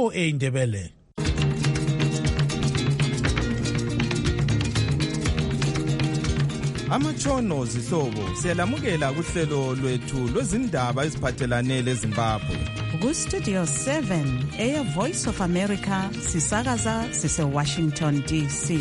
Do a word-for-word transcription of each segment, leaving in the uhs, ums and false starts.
O A Ndebele. Amachono zihlobo siyalamukela kuhlelo lwethu lwezindaba eziphathelane leZimbabwe. Ku Studio seven, Air Voice of America, sisakaza sise Washington D C.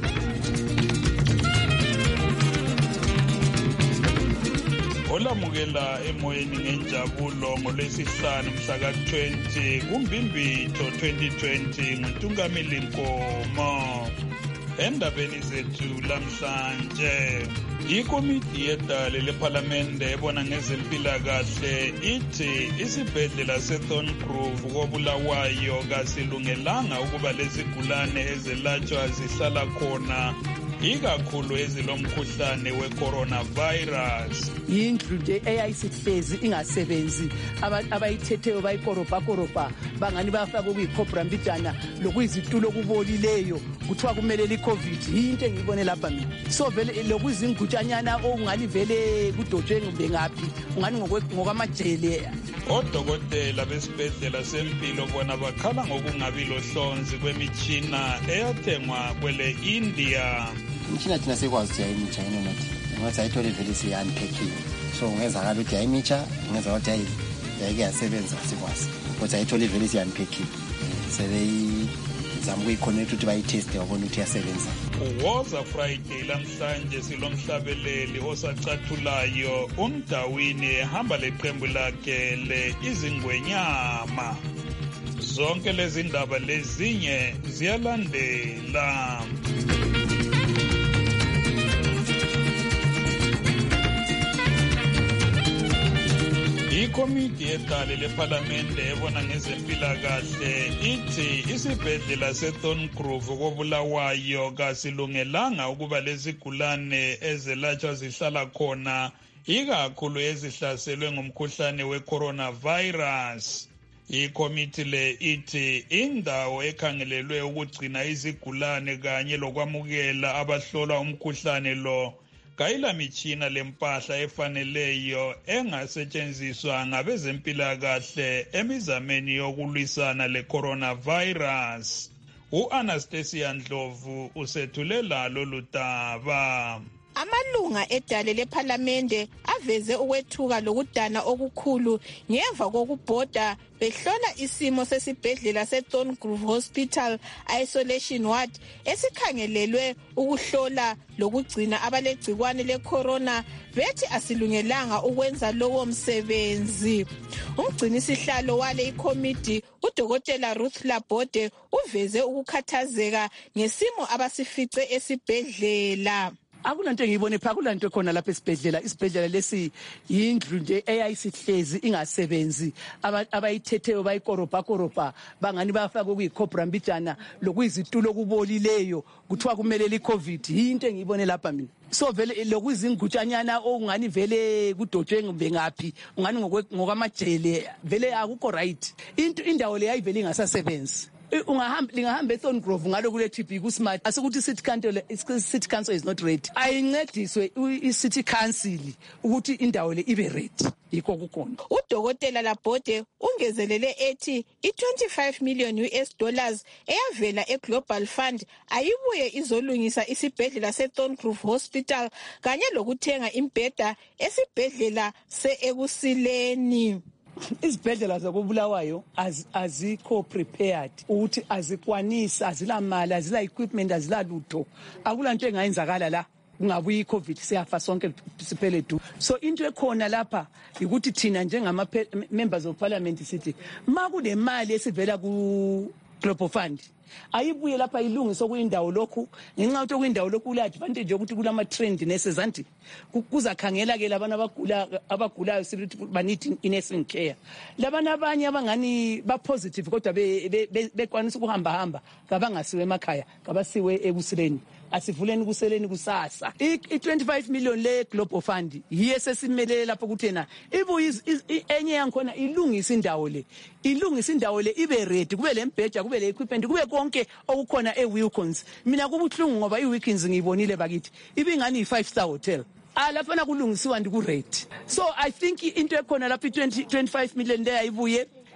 Olamukela emoyeni ngenjabulo ngolwesihlanu mhla ka twenty kuMbimbitho twenty twenty nguNtungamili Nkomo. Endabeni zethu lamhlanje, ikomiti yedale lephalamende ebona ngezempilakahle ithi isibhedlela seThorngrove koBulawayo kasilungelanga ukuba lezigulane ezelatshwa zihlala khona, ikakhulu ezilomkhuhlane we-coronavirus. Indlu nje eyayisihlezi ingasebenzi, abayithetheyo bayikorobha-korobha bangani bafaka okuyikhobra mbijana lokuyizitulo okubolileyo kuthiwa kumele i-covid. Yinto engiyibone lapha mina. So vele lokuyizingutshanyana okungani vele kudotshwe ngumbe ngaphi, ungani ngokwamajele. Odokotela besibhedlela sempilo bona bakhala ngokungabi lohlonzi kwemitshina eyathengwa kwele India. Imishina thina sekwazi yayimitsha yini nathi. Ngathi ayithole vele siyaniphekiwe. So ungezakala ukuthi ayimitsha, ungezakala ukuthi ayi yayike yasebenza sikwazi. Kodwa ayithole vele siyaniphekiwe. Sebeyi zama ukuyiconnect ukuthi bayiteste babone ukuthi yasebenza. Woza Friday lamhlanje silomhlabeleli osacathulayo uMdawini ehamba leqembu lakhe le Izingwenyama. Zonke lezi ndaba lezinye ziyalandela. Ikomiti yedale lephalamende ebona ngezempilakahle ithi isibhedlela seThorngrove koBulawayo kasilungelanga ukuba lezigulane ezelatshwa zihlala khona, ikakhulu ezihlaselwe ngumkhuhlane we-coronavirus. Ikomiti le ithi indawo ekhangelelwe ukugcina izigulane kanye lokwamukela abahlolwa umkhuhlane lo kayila mitshina lempahla efaneleyo engasetshenziswa ngabezempilakahle emizameni yokulwisana le-coronavirus. U-Anastasia Ndlovu usethulela lolu daba. Amalunga edale lephalamende aveze ukwethuka lokudana okukhulu ngemva kokubhoda behlola isimo sesibhedlela seThorngrove Hospital Isolation Ward esikhangelelwe ukuhlola lokugcina abalegcikwane lecorona, bethi asilungelanga ukwenza lowo msebenzi. Umgcinisihlalo wale ikomiti uDokotela Ruth Labode uveze ukukhathazeka ngesimo abasifice esibhedlela. Akulanto engiyibone pha, akulanto khona lapha esibhedlela. Isibhedlela lesi yindlu nje eyayisihlezi ingasebenzi, abayithetheyo bayikorobha-korobha bangani bafaka okuyikhobra mbijana lokuyizitulo okubolileyo kuthiwa kumele i-covid. Yinto engiyibone lapha mina. So vele lokuyizingutshanyana okungani vele kudotshwe ngumbe ngaphi, ungani ngokwamajele vele akukho right. Into indawo le yayivele ingasasebenzi. Ungahamba lingahamba eThorngrove ngalo kule T B ku smart asikuthi city council city council is not ready. Ayincediswe i-city council ukuthi indawo le ibe ready. Yikho kukhona. uDokotela Labode ungezelele ethi i-twenty-five million U S dollars eyavela eGlobal Fund ayibuye izolungisa isibhedlela seThorngrove Hospital kanye lokuthenga imbheda esibhedlela se-Ebusileni. Izibhedlela zakoBulawayo azikho prepared ukuthi azikwanisa, azilamali, azila equipment, azila lutho. Akulanto engayenzakala la kungabuyi iCovid siyafa sonke siphele du. So into ekhona lapha ukuthi thina njengama members of parliament sithi makunemali esivela ku Global Fund ayibuye lapha ilungiswe kuyindawo lokhu ngenxa ukuthi kuyindawo lokhu kule advantage ukuthi kulama trend nurses anti kuzakhangela ke labana abagula abagulayo sithi banith nursing care. Labana abanye abangani ba positive kodwa bekwanisa ukuhamba hamba kabangasiwe emakhaya kabasiwe ebusileni. Asivuleni kuseleni kusasa i-twenty-five million le Global Fund yiye sesimelele lapho kuthena ibuye enye yankhona ilungisa indawo le ilungisa indawo le ibe ready, kube lembheja, kube le equipment, kube konke okukhona eWilkins. Mina kubuhlungu ngoba iWilkins ngiyibonile bakithi ibingani i-five star hotel. Alapha na kulungisiwa ndi ku ready. So I think into ekhona lapha i-twenty twenty-five million le ayibuye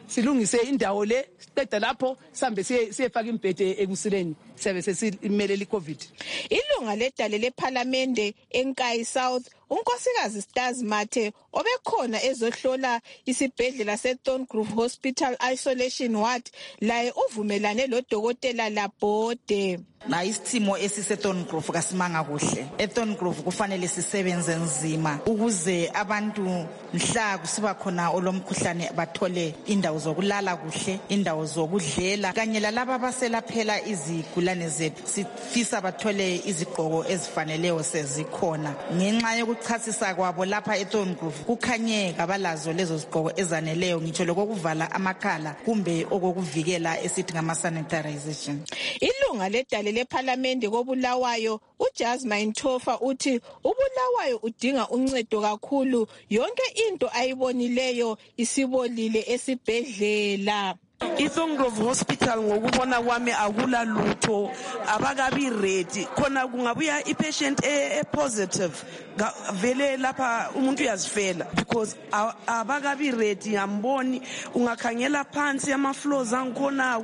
silungise indawo le siqeda lapho sambe siyefaka imbhede ekusileni siyabe sesimelela iCovid. Ilunga ledale leParliament eNkayi South unkosikazi Stars Mathe obekhona ezohlola isibhedlela seThorngrove Hospital Isolation Ward laye uvumelane lodokotela Labode. Na isithimo esiseThorngrove kasimanga kuhle. eThorngrove kufanele sisebenze nzima ukuze abantu mhla kusiba khona olomkhuhlane bathole indawo zokulala kuhle, indawo zokudlela kanye lalabo abaselaphela izigulane zethu. Sifisa bathole izigqoko ezifaneleyo sezikhona. Ngenxa yokuchasisa kwabo lapha eThorngrove kukhanye kabalazo lezo zigqoko ezaneleyo ngitsho lokuvala amakhala kumbe okokuvikela esithi ngama sanitization. Ilunga ledale leParliament koBulawayo uJasmine Thofa uthi uBulawayo udinga uncedo kakhulu, yonke into ayibonileyo isibolile esibhedlela. iThorngrove Hospital ngokubona kwami akula lutho, abakabi ready. Khona kungabuya ipatient e positive vele lapha umuntu uyazifela because abakabi ready. Ngamboni ungakhangela phansi ama floors angikhona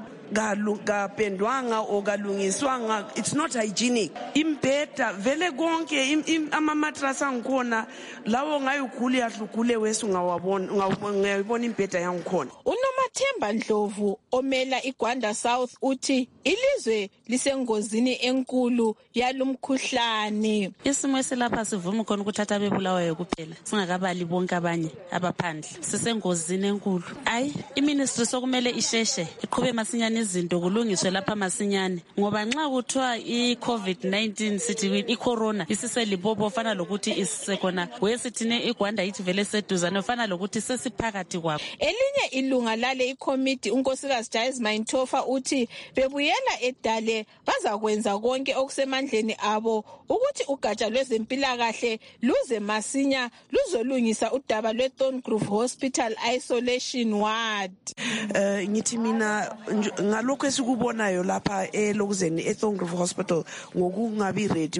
kapendwanga okalungiswanga, it's not hygienic. Imbheda vele konke ama mattress angikhona lawo ngayugula yahlugule wesu ngawabona ngayibona imbheda yangikhona. uNomathemba Ndlovu omela iGwanda South uthi ilizwe lisengozini enkulu yalumkhuhlane. Isimo esilapha sivuma khona ukuthatha bebulawayo kuphela singakabali bonke abanye abaphandle. Sisengozini enkulu. Ayi iministry sokumele isheshe iqhube masinyane izinto kulungiswe lapha masinyane ngoba nxa kuthiwa iCovid nineteen sithi icorona isiselipopo fana lokuthi isisekhona wesithine iGwanda yithi vele seduzane fana lokuthi sesiphakathi kwabo. Elinye ilunga lale iCommittee unkosikazi Jasmine Thofa uthi bebuyela edale bazakwenza konke okusemandleni abo ukuthi ugatsha lwezempilakahle luze masinya luzolungisa udaba lweThorngrove Hospital Isolation Ward. Eh ngithi mina ngalokho esikubonayo lapha elokuzeni eThorngrove Hospital ngokungabi ready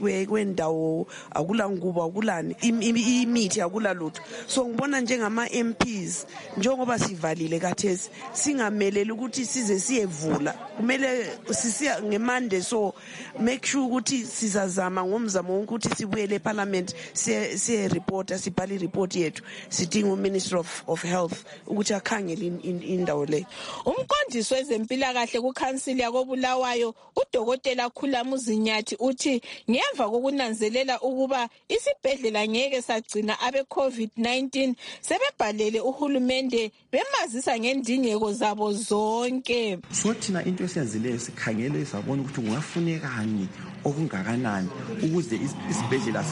kwendawo akula ngubo akulani imithi akula lutho. So ngibona njengama M Ps njengoba sivalile kathesi singameleli ukuthi size siyevula, kumele sisiya ngemande, so make sure ukuthi sizazama ngomzamo ukuthi sibuyele eParliament siye reporta sibhali report yethu sidinga uMinister of, of Health ukuthi akhangele indawo le. Umqondisi wezempilakahle kuCouncil yakoBulawayo uDokotela Khulamuzi Nyathi uthi ngemva kokunanzelela ukuba isibhedlela ngeke sagcina abe COVID nineteen sebebhalele uhulumende bemazisa ngendingeko zabo zonke. So thina into esenzileyo sikhangele sabona ukuthi kungafunekani okungakanani ukuze isibhedlela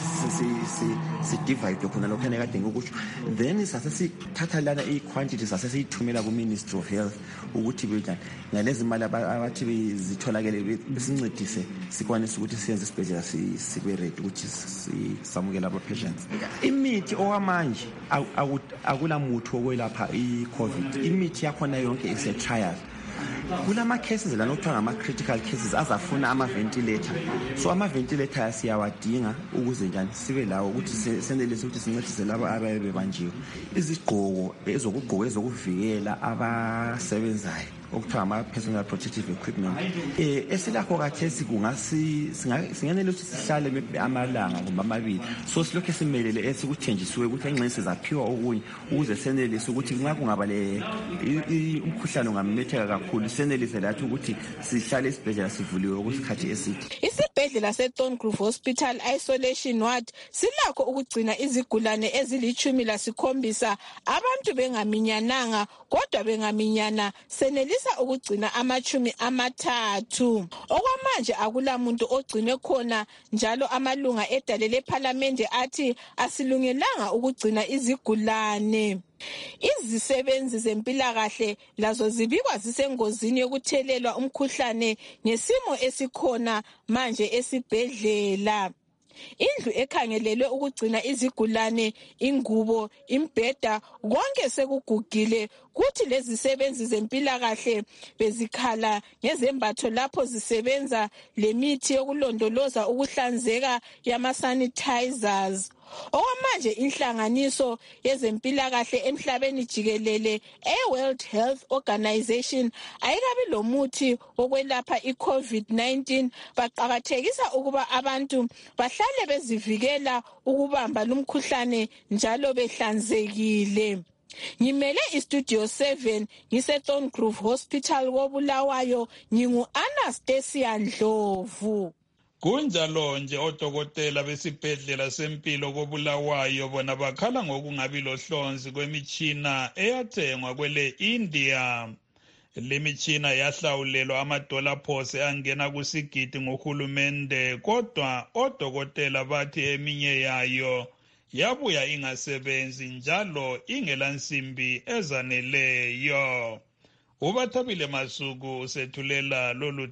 si-divide khona lokho ekade ngokusho, then sase sithatha lana i-quantity sase siyithumela ku-Ministry of Health ukuthi benjani ngalezi mali abathi bezitholakele besincedise sikwanise ukuthi siyenze isibhedlela sibe ready ukuthi samukela aba-patients. Imithi okwamanje akula muthi wokwelapha i-COVID, imithi yakhona yonke ise-trial. Kulama cases la nokuthiwa ngama critical cases azafuna ama ventilator, so ama ventilator siyawadinga ukuze njani sibe lawo ukuthi senelise ukuthi sincedise labo ababe banjiwe. Izigqoko ezokugqoka ezokuvikela abasebenzayo okuthiwa ama personal protective equipment eh esilakho kathesi kungasi singanele ukuthi sihlale amalanga kumbe amabili, so silokho simelele esikuthenjisiwe ukuthi enxenye sizaphiwa okunye ukuze senelise ukuthi nxa kungaba le umkhuhlane ungamemetheka kakhulu senelise lathi ukuthi sihlale isibhedlela sivuliwe okusikhathi eside. Isibhedlela seThorngrove Hospital Isolation Ward silakho ukugcina izigulane ezilichumi lasikhombisa abantu bengaminyananga kodwa bengaminyana senelisa ukugcina amachumi amathathu. Okwamanje akula muntu ogcine khona, njalo amalunga edale leParliament athi asilungelanga ukugcina izigulane. Izisebenzi zempilakahle lazo zibikwa zisengozini yokuthelelwa umkhuhlane ngesimo esikhona manje esibhedlela. Indlu ekhangelelwe ukugcina izigulane, ingubo, imbheda, konke sekugugile. Kuthi lezi sebenzi zempilakahle bezikhala ngezembatho lapho zisebenza lemithi yokulondoloza ukuhlanzeka yama sanitizers. Okwamanje inhlanganiso yezempilakahle emhlabeni jikelele e-World Health Organization ayikabi lomuthi wokwelapha i-COVID nineteen. Baqakathekisa ukuba abantu bahlale bezivikela ukubamba lumkhuhlane njalo behlanzekile. Ngimele istudio seven ngise Thorngrove Hospital koBulawayo, ngingu Anastasia Ndlovu. Kunjalo nje odokotela besibhedlela sempilo koBulawayo bona bakhala ngokungabi lohlonzi kwemitshina eyathengwa kwele India. Le mitshina yahlawulelwa amadola phose angena kusigidi ngohulumende, kodwa odokotela bathi eminye yayo yabuya ingasebenzi njalo ingelansimbi ezaneleyo. Ubathabile Masuku sethulela lolu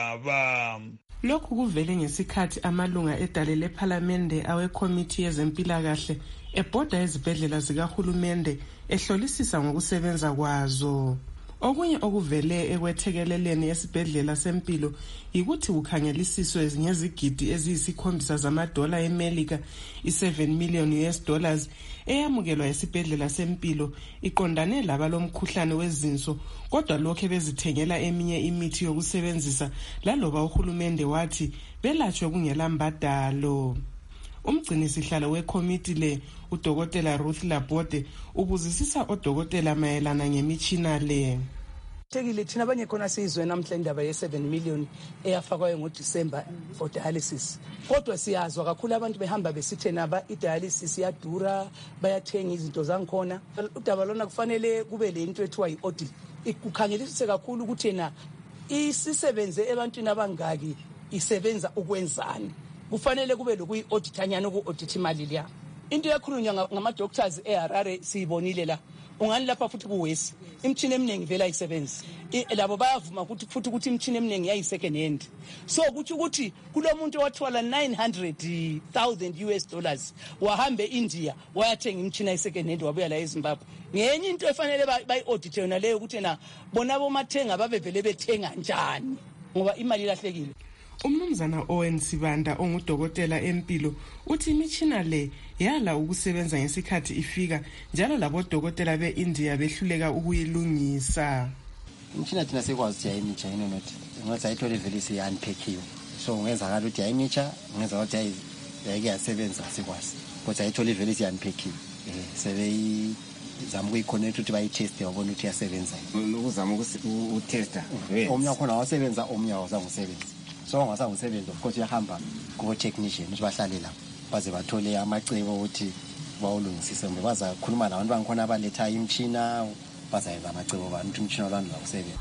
daba. Lokhu kuvele ngesikhathi amalunga edale lephalamende awekhomithi yezempilakahle ebhoda ezibhedlela zikahulumende ehlolisisa ngokusebenza kwazo. Okunye okuvele ekwethekeleleni esibhedlela sempilo yikuthi kukhangelisiswe ngezigidi eziyisikhombisa zamadola eMelika i-seven million U S dollars eyamukelwa esibhedlela sempilo iqondane labalomkhuhlane wezinso, kodwa lokho bezithengela eminye imithi yokusebenzisa laloba uhulumende wathi belatshwe kungela mbadalo. Umgcini sihlalo wekomiti le udokotela Ruth Labode ubuzisisa odokotela mayelana ngemitshina le. Tekile thina abanye khona sizwe namhla indaba ye seven million eyafakwayo ngoDisemba for dialysis. Kodwa siyazwa kakhulu abantu behamba besithi naba i-dialysis iyadura, bayathenga izinto zangikhona. Udaba lona kufanele kube le into ethiwa i-audit. Ikukhangelisise kakhulu ukuthi na isisebenze ebantwini abangaki isebenza ukwenzani. Kufanele kube lokuyi-auditanyana uku-audit imali leya. Into yakhulunywa ngama-doctors eHarare siyibonile la. Ungani lapha futhi kuwesi imtshini eminingi vela ayisebenzi. Labo bayavuma ukuthi futhi ukuthi imtshini eminingi yayi second hand. So ukuthi ukuthi kulomuntu wathwala nine hundred thousand U S dollars wahambe India wayathenga imtshini ayi second hand wabuya la eZimbabwe. Ngenye into efanele bayi-audit yona leyo ukuthi na bona bomathenga babevele bethenga njani ngoba imali ilahlekile. Umnumzana Owen Sibanda ongudokotela empilo uthi imitshina le yala ukusebenza ngesikhathi ifika njalo labo dokotela beIndia behluleka ukuyilungisa. Imtshina thina sekwazi yayimitsha yini nothi ngathi ayithole vele siyanpackiwe, so ungenzakala ukuthi yayimitsha, ungenzakala ukuthi yayike yasebenza sikwazi, kodwa ayithole vele siyanpackiwe. Eh sebeyi zama ukuyiconnect ukuthi bayiteste wabona ukuthi yasebenza. Ukuzama ukutesta omnye khona wasebenza omnye awazange usebenza. So ngasa ngisebenza of course yahamba kubo technician ukuthi bahlale la baze bathole amacebo ukuthi bawulungisise mbe baza khuluma nabantu bangikhona abaletha imtshina bazayenza amacebo abantu umtshina lwana la usebenza.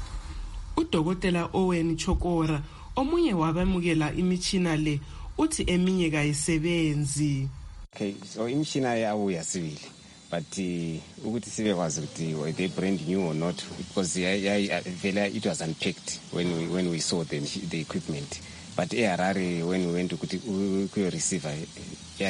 Udokotela Owen Chokora omunye wabamukela imitshina le uthi eminye kayisebenzi. Okay, so imtshina yabuya sibili but uh, ukuthi sibe kwazi ukuthi were they brand new or not, because yeah, yeah, it was unpacked when we when we saw the the equipment. But eHarare when we went to ku receiver yeah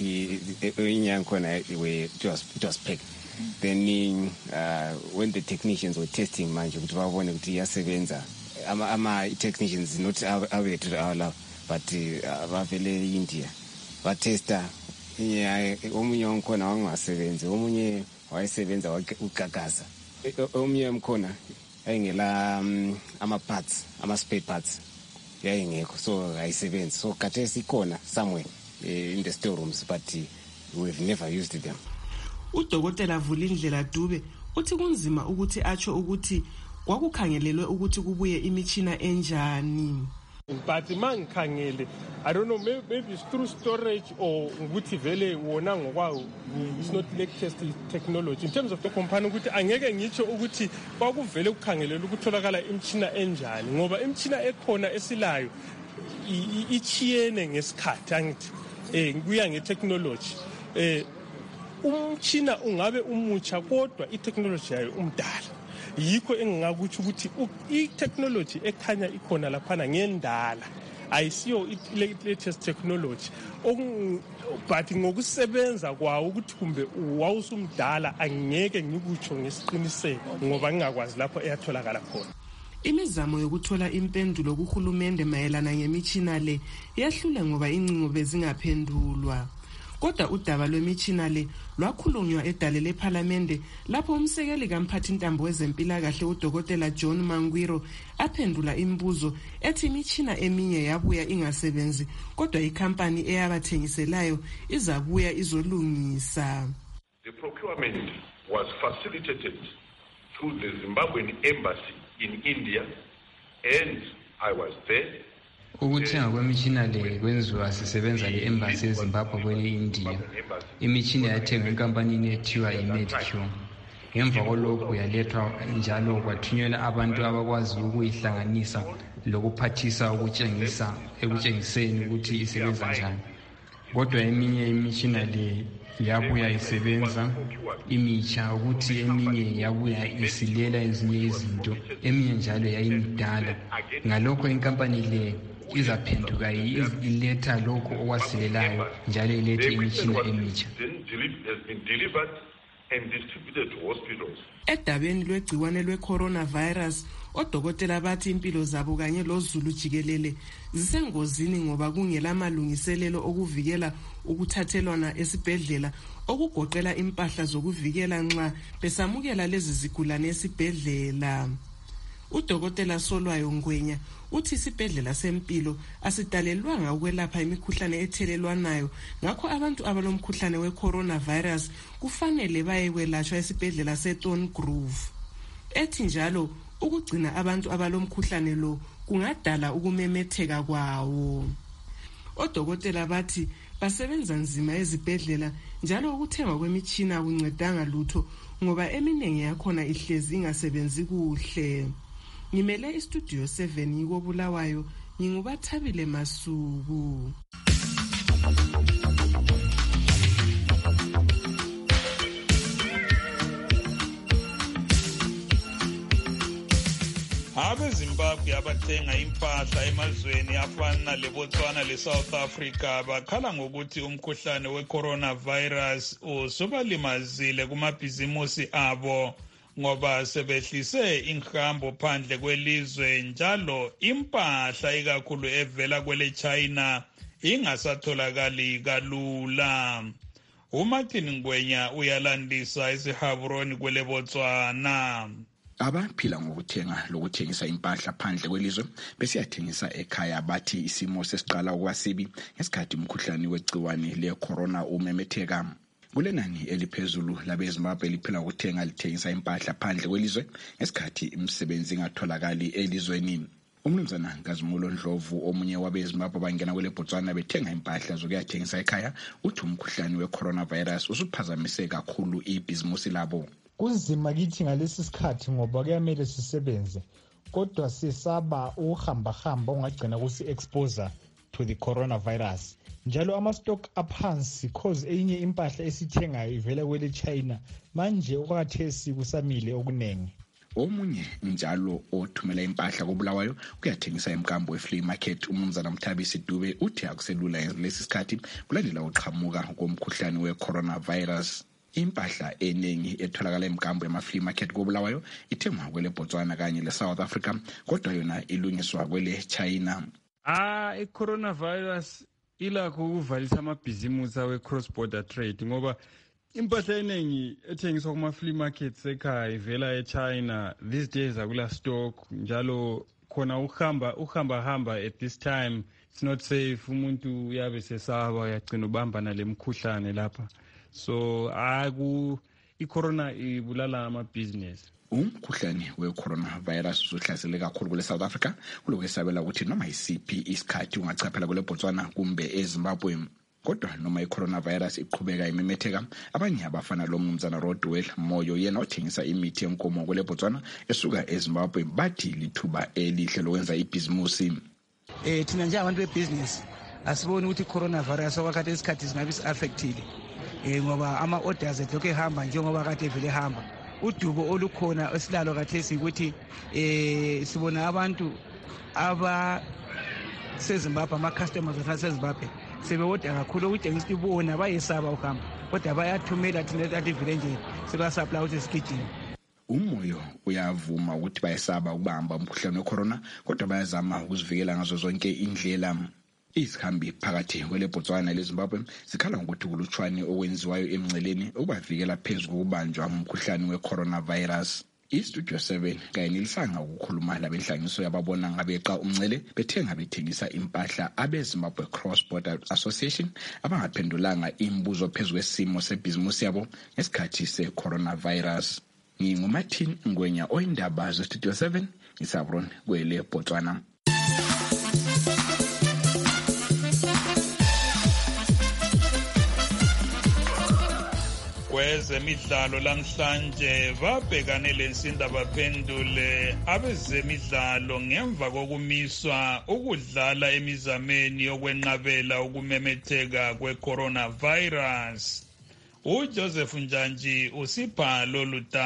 inyangkhona it was it was packed. Then uh, when the technicians were testing manje ukuthi babone ukuthi iyasebenza, ama ama technicians not away to our lab but uh, bavele India batesta. Yeah, omunye onkhona wangasebenzi, omunye wayesebenza ukugagaza, omunye mkhona ayingela um, ama parts ama spare parts yayingekho, so ayisebenzi. So kade sikhona somewhere uh, in the storerooms but uh, we've never used them. Udokotela Vulindlela Dube uthi kunzima ukuthi atsho ukuthi kwakukhangelelwe ukuthi kubuye imitshina enjani. But mangikhangele, I don't know, maybe, maybe it's through storage or ukuthi vele wona ngokwawo it's not latest technology in terms of the company, ukuthi angeke ngitsho ukuthi kwakuvele ukukhangelela ukutholakala imtshina enjani ngoba imtshina ekhona esilayo ichiyene ngesikhathi angithi eh kuya ngetechnology. Eh umtshina ungabe umutsha kodwa itechnology yayo umdala. Yikho engingakuthi ukuthi i-technology ekhanya ikhona laphana ngendala ayisiyo i-latest technology, but ngokusebenza kwawo ukuthi kumbe wawusumdala angeke ngikutsho ngesiqiniseko ngoba ngingakwazi lapho eyatholakala khona. Imizamo yokuthola impendulo kuhulumende mayelana ngemitshina le yahlula ngoba incingo bezingaphendulwa. Kodwa udaba lwemitshina le lwakhulunywa edale lephalamende lapho umsekeli kamphathintambo wezempilakahle udokotela John Mangwiro aphendula imibuzo ethi imitshina eminye yabuya ingasebenzi kodwa ikhampani eyabathengiselayo izabuya izolungisa. The procurement was facilitated through the Zimbabwean embassy in India and I was there. Ukuthenga kwemitshina le kwenziwa sisebenza le-embassy eZimbabwe kwele-India. Imitshina yathengwa enkampanini ethiwa iMedcure. Ngemva kolokhu yalethwa njalo kwathunyelwa abantu abakwazi ukuyihlanganisa lokuphathisa ukutshengisa ekutshengiseni ukuthi isebenza njani. Kodwa eminye imitshina le yabuya isebenza imitsha ukuthi eminye yabuya isilela ezinye izinto, eminye njalo yayimidala. Ngalokho inkampani le izaphenduka iletha lokho okwasilelayo njalo ilethe imitshina emitsha. Edabeni lwegciwane lwe-coronavirus, odokotela bathi impilo zabo kanye lozulu jikelele zisengozini ngoba kungela malungiselelo okuvikela ukuthathelwana esibhedlela okugoqela impahla zokuvikela nxa besamukela lezi zigulane esibhedlela. Udokotela Solwayo Ngwenya uthi isibhedlela sempilo asidalelwanga ukwelapha imikhuhlane ethelelwanayo, ngakho abantu abalomkhuhlane we-coronavirus kufanele bayekwelatshwa esibhedlela seThorn Grove. Ethi njalo ukugcina abantu abalomkhuhlane lo kungadala ukumemetheka kwawo. Odokotela bathi basebenza nzima ezibhedlela njalo ukuthengwa kwemitshina kuncedanga lutho ngoba eminingi yakhona ihlezi ingasebenzi kuhle. Ngimele istudio seven yiko Bulawayo, ngingubathabile Masuku. abezimbabwe abathenga impahla emazweni afana leBotswana leSouth Africa bakhala ngokuthi umkhuhlane we-coronavirus usubalimazile kumabhizimusi abo ngoba sebehlise inhambo phandle kwelizwe njalo impahla ikakhulu evela kwele China ingasatholakali kalula. uMartin Ngwenya uyalandisa isihaburoni kwele Botswana. Abaphila ngokuthenga lokuthengisa impahla phandle kwelizwe besiyathengisa ekhaya bathi isimo sesiqala okwasibi ngesikhathi umkhuhlane wegciwane le-corona umemetheka. Kulenani eliphezulu labeZimbabwe liphila ukuthenga lithengisa impahla phandle kwelizwe ngesikhathi imisebenzi ingatholakali elizweni. Umnumzana Nkazimulo Ndlovu omunye wabeZimbabwe bangena kwele Botswana bethenga impahla zokuyathengisa ekhaya uthi umkhuhlane we-coronavirus usuphazamise kakhulu ibhizimusi labo. Kunzima kithi ngalesi sikhathi ngoba kuyamele sisebenze kodwa sisaba uhamba hamba ongagcina kusi exposure to the coronavirus. Njalo ama stock aphansi cause enye impahla esithengayo ivela kwele China manje okwathesi kusamile okunengi. Omunye njalo othumela impahla koBulawayo kuyathengisa emkambo we-flea market umnumzana Mthabisi Dube uthi akuselula lesi sikhathi kulandela uqhamuka komkhuhlane we-coronavirus. Impahla eningi etholakala emkambo ema-flea market koBulawayo ithengwa kwele Botswana kanye le-South Africa kodwa yona ilungiswa kwele China. Ah, i-coronavirus ilakho ukuvalisa amabhizimusi awe-cross border trade ngoba impahla eningi ethengiswa kuma-flea markets ekhaya ivela eChina. These days akula stock njalo khona uhamba uhamba hamba at this time it's not safe. Umuntu uyabe sesaba uyagcina ubamba nalemkhuhlane lapha. So aku i-corona ibulala ama-business. Umkhuhlane we-coronavirus usuhlasele kakhulu kule South Africa kulokwesabela ukuthi noma isiphi isikhathi ungachaphela kule Botswana kumbe eZimbabwe. Kodwa noma i-coronavirus iqhubeka imemetheka, abanye abafana lo mnumzana Rodwell Moyo yena othengisa imithi yenkomo kule Botswana esuka eZimbabwe bathi lithuba elihle lokwenza ibhizimusi. Eh thina nje abantu bebusiness asiboni ukuthi i-coronavirus okwakade isikhathi singabe si-affectile. Eh ngoba ama orders ethu ehamba njengoba kade vele hamba. Udubo olukhona esilalo kathesi ukuthi eh sibona abantu aba seZimbabwe ama customers aseZimbabwe sebewoda kakhulu ukutshengisa ibona bayesaba uhamba kodwa bayathumela thina lathi vile nje sebasupply ukuthi sigijini. Umoyo uyavuma ukuthi bayesaba ukubamba umkhuhlane wecorona kodwa bayazama ukuzivikela ngazo zonke indlela. izihambi phakathi kwele Botswana leZimbabwe zikhala ngokuthi kulutshwane okwenziwayo emnceleni ukubavikela phezu kokubanjwa umkhuhlane we-coronavirus. iStudio seven kanye nilisanga ukukhuluma labenhlanganiso yababona ngabeqa umncele bethenga bethengisa impahla abeZimbabwe Cross Border Association abangaphendulanga imibuzo phezu kwesimo sebhizimusi yabo ngesikhathi se-coronavirus. NginguMartin Ngwenya oyindaba zeStudio seven ngisabron kwele Botswana. Kwezemidlalo lamhlanje babhekane lensinda baphendule abezemidlalo ngemva kokumiswa ukudlala emizameni yokwenqabela ukumemetheka kwe-coronavirus. uJoseph Njanji usibhalo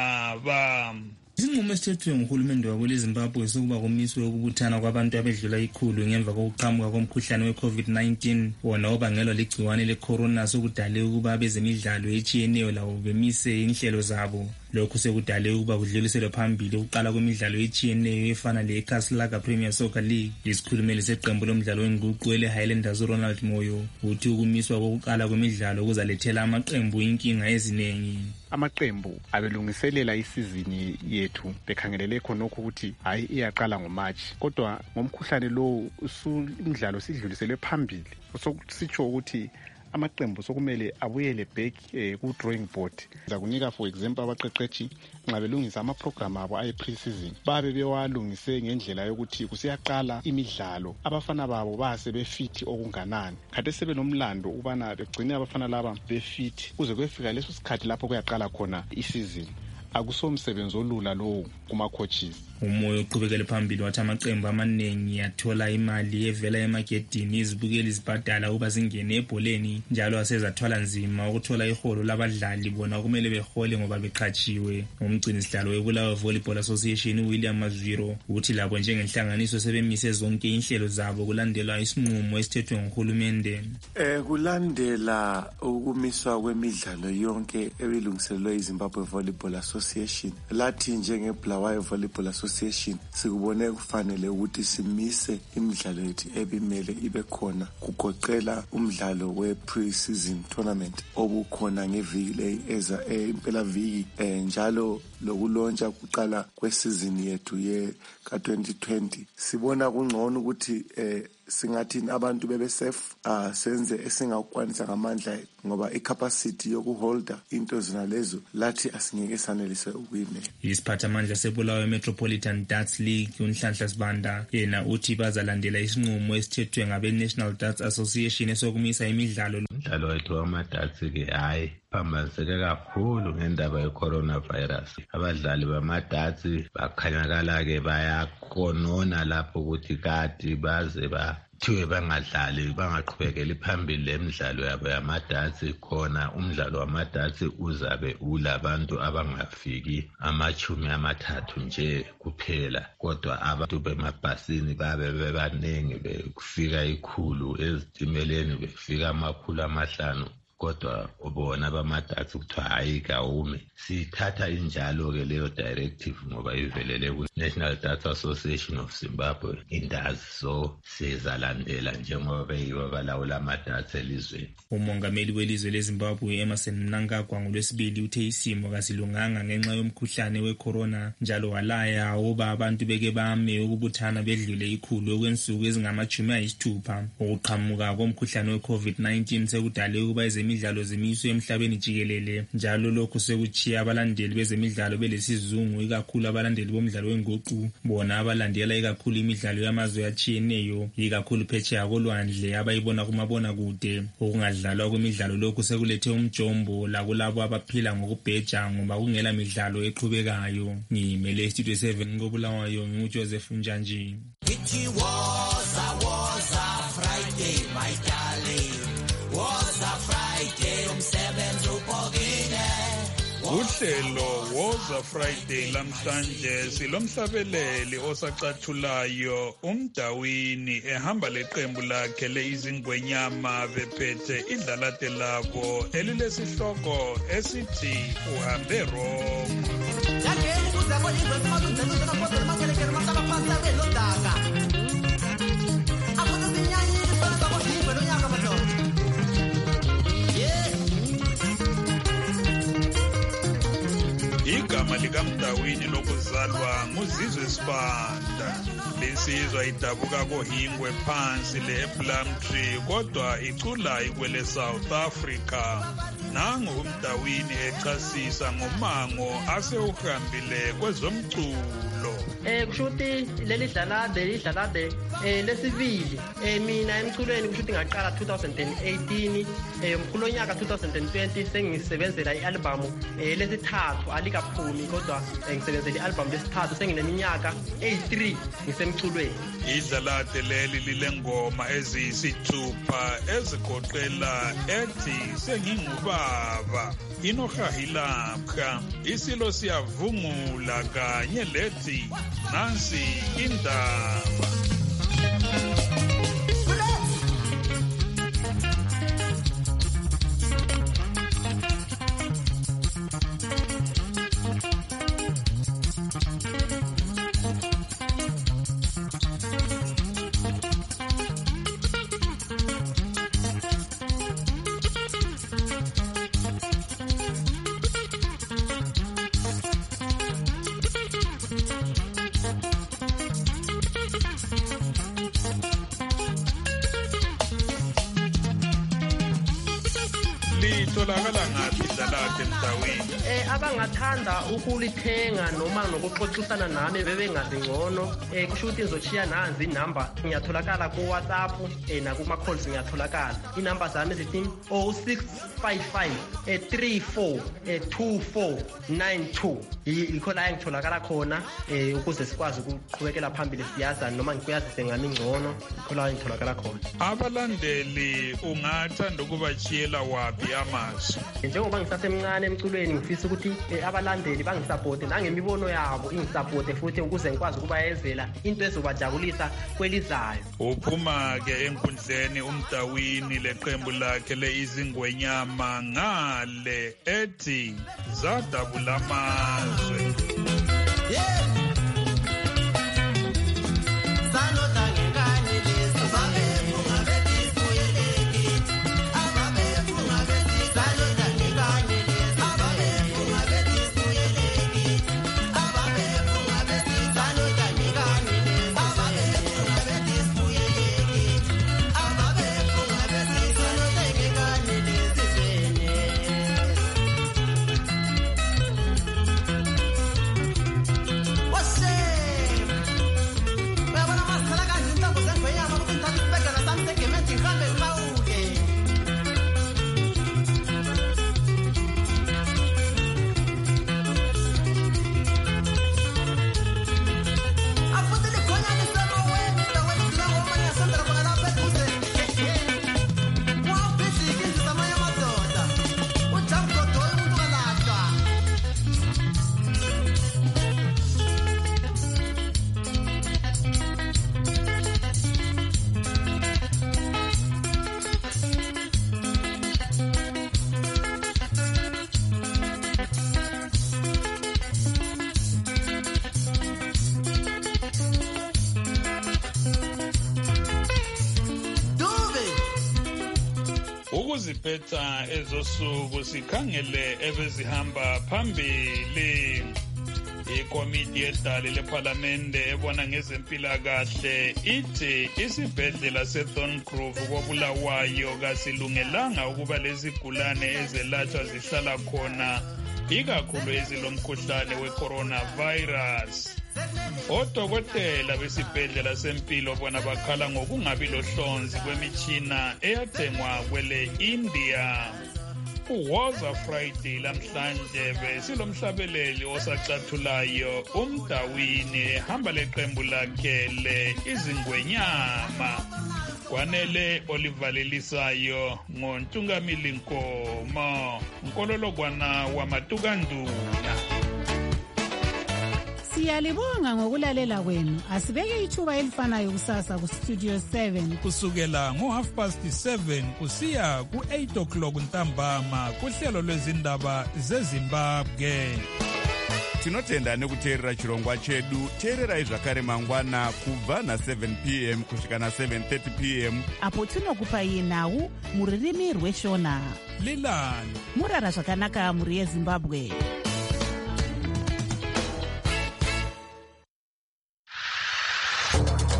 ludaba. Isinqumo esithethwe nguhulumende wakwele Zimbabwe sokuba kumiswe ukubuthana kwabantu abedlula ikhulu ngemva kokuqhamuka komkhuhlane we-COVID nineteen wona obangelwa ligciwane le-corona sokudale ukuba abezemidlalo etshiyeneyo lawo bemise inhlelo zabo. Lokhu sekudale ukuba kudluliselwe phambili ukuqala kwemidlalo etshiyeneyo efana le-Casalaga Premier Soccer League. Isikhulumeli seqembu lomdlalo wenguqu ele-Highlanders uRonald Moyo uthi ukumiswa kokuqala kwemidlalo kuzalethela amaqembu inkinga eziningi. Amaqembu abelungiselela isizini yethu bekhangelele khonokho ukuthi hayi iyaqala ngoMarch, kodwa ngomkhuhlane lo umdlalo sidluliselwe phambili. Sokusitsho ukuthi amaqembu sokumele abuyele back eh, ku drawing board. Zakunika for example abaqeqeshi nxa belungisa ama program abo ayi pre-season babe bewalungise ngendlela yokuthi kusiyaqala imidlalo abafana babo base befit okunganani. Kade sebenomlando ubana begcine abafana laba befit kuze kuyefika leso sikhathi lapho kuyaqala khona isizini. Akusomsebenzi olula lo kuma coaches. Umoyo uqhubekele phambili wathi amaqembu amaningi athola imali evela emagedini izibukeli izibhadala uba zingene ebholeni njalo asezathwala nzima ukuthola iholo labadlali bona kumele behole ngoba beqhatshiwe. Umgcini sidlalo weBulawayo Volleyball Association uWilliam Mazwiro uthi labo njengenhlanganiso sebemise zonke inhlelo zabo kulandela isinqumo esithethwe nguhulumende. Eh kulandela ukumiswa kwemidlalo yonke ebelungiselwe iZimbabwe Volleyball Association lathi njengeBulawayo Volleyball Association sikubone kufanele ukuthi simise imidlalo yethu ebimele ibe khona kugoqela umdlalo we pre-season tournament obukhona ngeviki eza impela viki njalo lokulontsha kuqala kwesizini yethu ye ka twenty twenty. Sibona kungcono ukuthi eh singathi abantu bebe safe ah senze esingakwanisa ngamandla ngoba icapacity yokuholder into zina lezo lathi asingeke sanelise ukuyimela. Isiphathamandla seBulawayo Metropolitan Darts League uNhlanhla Sibanda yena uthi bazalandela isinqumo esithethwe ngabe National Darts Association esokumisa imidlalo. Umdlalo wethu wama-darts ke hayi phambaniseke kakhulu ngendaba ye-coronavirus. Abadlali bama-darts bakhanyakala ke bayakonona lapho ukuthi kati baze ba thiwe bangadlali bangaqhubekeli phambili lemidlalo yabo yama-darts. Khona umdlalo wama-darts uzabe ulabantu abangafiki amachumi amathathu nje kuphela, kodwa abantu bemabhasini babe bebaningi bekufika ikhulu, ezitimeleni befika amakhulu amahlanu, kodwa ubona bama-darts kuthiwa hayi kawume. Sithatha injalo ke leyo directive ngoba ivelele ku-National Darts Association of Zimbabwe indazi, so sizalandela njengoba beyibo balawula ama-darts elizweni. Umongameli welizwe leZimbabwe Emmerson Mnangagwa ngolwesibili uthe isimo kasilunganga ngenxa yomkhuhlane we-corona njalo walaya uba abantu beke bame ukubuthana bedlule ikhulu okwensuku ezingamachumi ayisithupha. Ukuqhamuka komkhuhlane we-COVID nineteen sekudale ukuba ezemidlalo zimiswe emhlabeni jikelele, njalo lokhu sekuchiya abalandeli bezemidlalo belesizungu ikakhulu abalandeli bomdlalo wenguqu bona abalandela ikakhulu imidlalo yamazwe atshiyeneyo ikakhulu phetsheya kolwandle abayibona kumabona kude. Ukungadlalwa kwemidlalo lokhu sekulethe umjombo lakulabo abaphila ngokubheja ngoba kungela midlalo eqhubekayo. Ngimele iStudio seven ngoBulawayo nguJoseph Njanji. It was a was a Friday my darling, was a Friday umsebenzi ubhokile. Uhlelo woza Friday lamhlanje silomhlabeleli osacathulayo uMdawini ehamba leqembu lakhe leizingwenyama bephethe idlalate labo elilesihloko esithi uhambe Roma. Yakeni kuzabo izwe simadunzeni sikaphozela makelekele masaba phansi abelodaka. Abona zinyanyile sona likaMdawini lokuzalwa nguzizwe Sibanda. Linsizwa idabuka kohingwe phansi le-Plumtree kodwa icula ikwele South Africa. Nangu uMdawini echasisa ngomango asewuhambile kwezomculo. Eh kushuthi leli dlalade lidlalade eh lesivili eh mina emculweni kushuthi ngaqala two thousand eighteen eh umculo nyaka two thousand twenty sengisebenzela ialbum eh lesithathu alikaphumi kodwa ngisebenzela ialbum lesithathu sengineminyaka eighty-three ngisemculweni. Idlalade leli lilengoma eziyisithupha ezigoqela ethi sengingubaba, inohahilapha, isilo siyavungula kanye lethi nansi indaba. Litholakala ngaphi idlalade Mdawini? Eh abangathanda ukulithenga noma nokuxoxisana nami bebengazi ngcono eh kushuthi ngizochiya nanzi inamba ngiyatholakala ku WhatsApp eh na kuma calls ngiyatholakala. Inamba zami zithi oh six five five three four two four nine two. Yikho la ngitholakala khona eh ukuze sikwazi ukuqhubekela phambili siyaza noma ngikuyazise ngami ngcono yikho la ngitholakala khona. Abalandeli ungathanda ukubachiyela wapi amazwi? Njengoba ngisasemncane emculweni ngifisa ukuthi abalandeli bangisupporte nangemibono yabo ingisupporte futhi ukuze ngikwazi ukubayezela into ezobajabulisa kwelizayo. Uphuma ke enkundleni uMdawini leqembu lakhe leizingwenyama ngale ethi zadabula amazwe. Ukuziphetha ezosuku sikhangele ebezihamba phambili. Ikomiti yedale lePhalamende ebona ngezempilakahle ithi isibhedlela seThorncroft koBulawayo kasilungelanga ukuba lezigulane ezelatshwa zihlala khona ikakhulu ezilomkhuhlane we-coronavirus. Odokotela besibhedlela sempilo bona bakhala ngokungabi lohlonzi kwemitshina eyathengwa kwele India. Uwoza Friday lamhlanje besilomhlabeleli osacathulayo uMdawini ehamba leqembu lakhe leizingwenyama. Kwanele olivalelisayo ngoNtungamili Nkomo, Nkololokwana wamatukandula. Siyalibonga ngokulalela kwenu. Asibeke ithuba elifanayo kusasa ku Studio seven kusukela ngo half past seven kusiya ku eight o'clock ntambama kuhlelo lwezindaba zeZimbabwe. Tinotenda nekuteerera chirongwa chedu. Teererai zvakare mangwana kubva na seven p m kusvika na seven thirty p m apo tinokupai nhau muririmi rweshona. Lilani murara zvakanaka muri yeZimbabwe.